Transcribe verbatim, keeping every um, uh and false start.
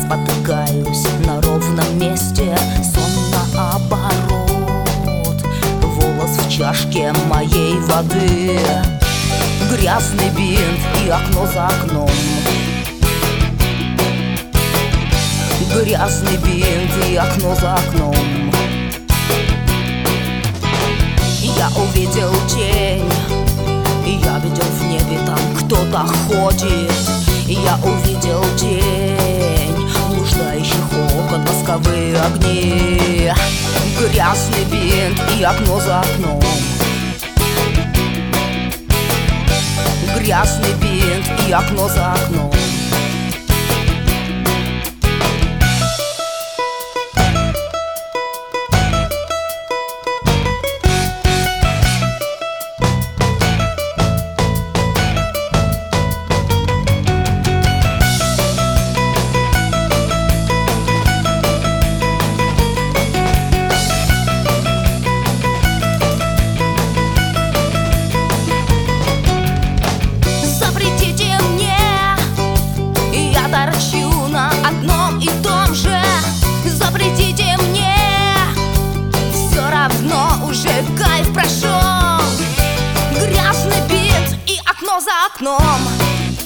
спотыкаюсь на ровном месте, сон наоборот. Волос в чашке моей воды, грязный бинт и окно за окном. Грязный бинт и окно за окном. Я увидел тень, я видел в небе, там кто-то ходит. Я увидел тень блуждающих окон, восковые огни. Грязный бинт и окно за окном. Грязный бинт и окно за окном. Торчу на одном и том же. Запретите мне, все равно уже кайф прошел. Грязный бинт и окно за окном.